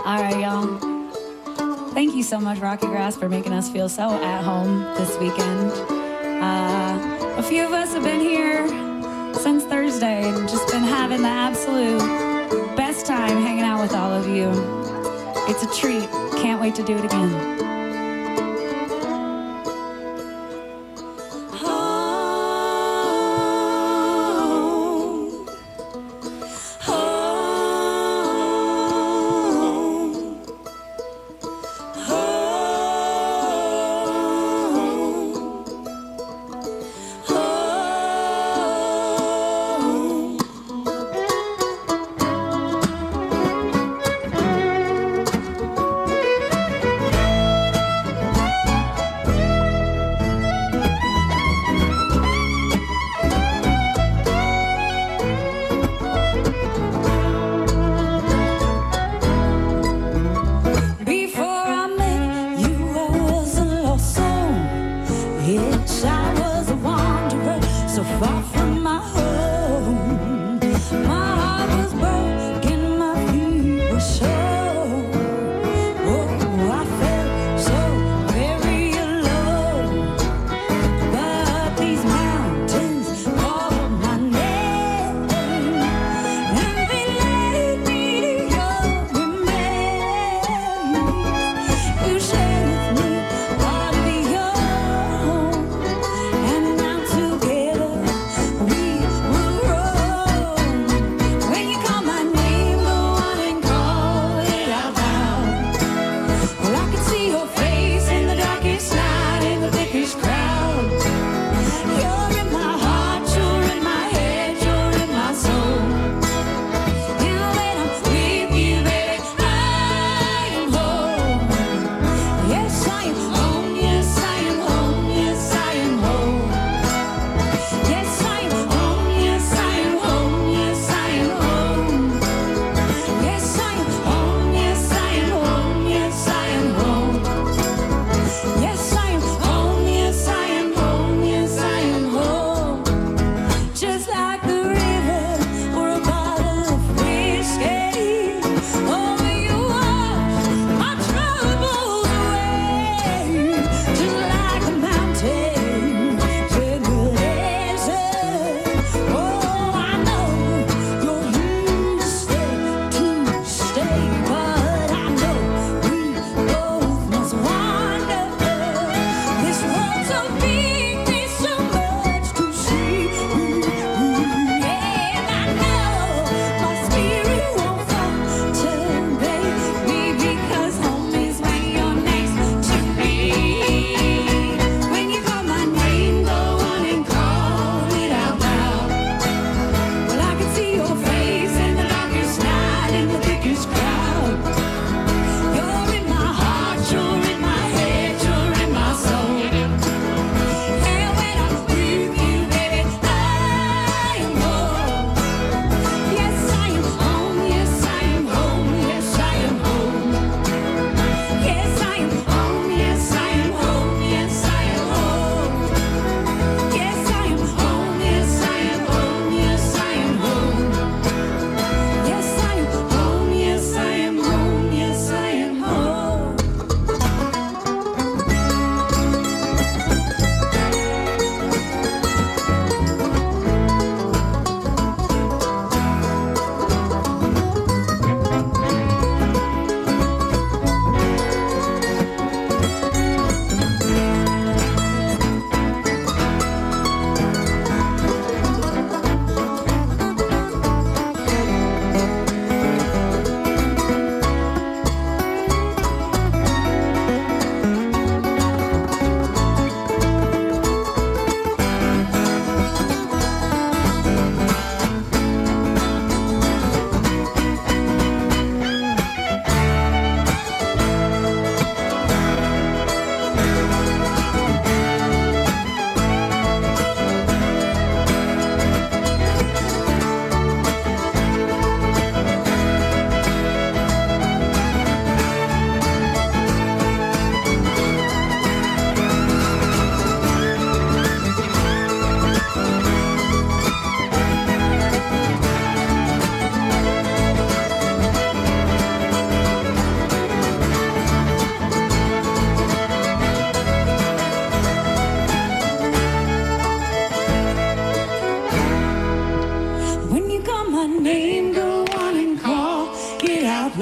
All right, y'all. Thank you so much, Rocky Grass, for making us feel so at home this weekend. A few of us have been here since Thursday and just been having the absolute best time hanging out with all of you. It's a treat. Can't wait to do it again.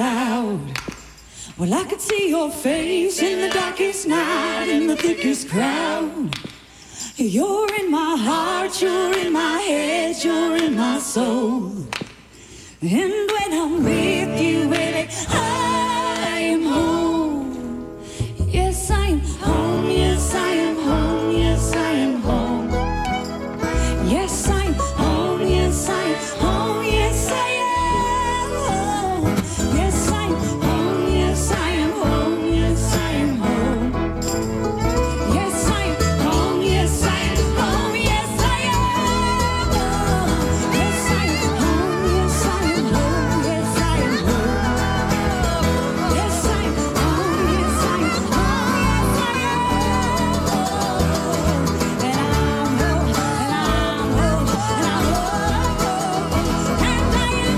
loud. Well, I could see your face in the darkest night, in the thickest crowd. You're in my heart, you're in my head, you're in my soul. And when I'm with you, baby, I am home. Yes, I am home, yes, I am home, yes, I am home. Yes, I am home, yes, I am home, yes, I am home. Yes, I am home, yes, I am home, yes, I am home. Yes, I am home, yes, I am home, yes, I am home. Yes, I am home, yes, I am home, yes, I am home. Yes, I am home, yes, I am home, yes, I am home. And I'm home, and I'm home, and I'm home, and I am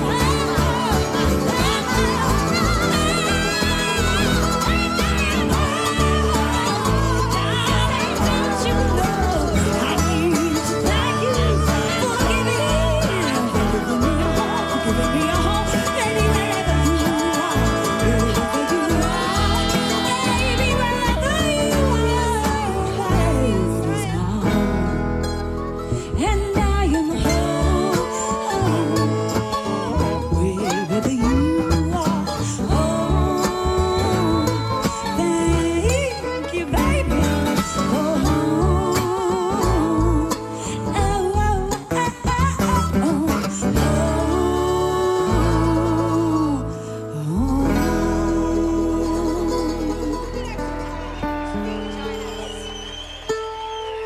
wherever you are. Oh, thank you, baby. Oh, oh,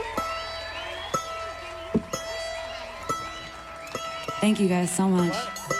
Thank you guys so much.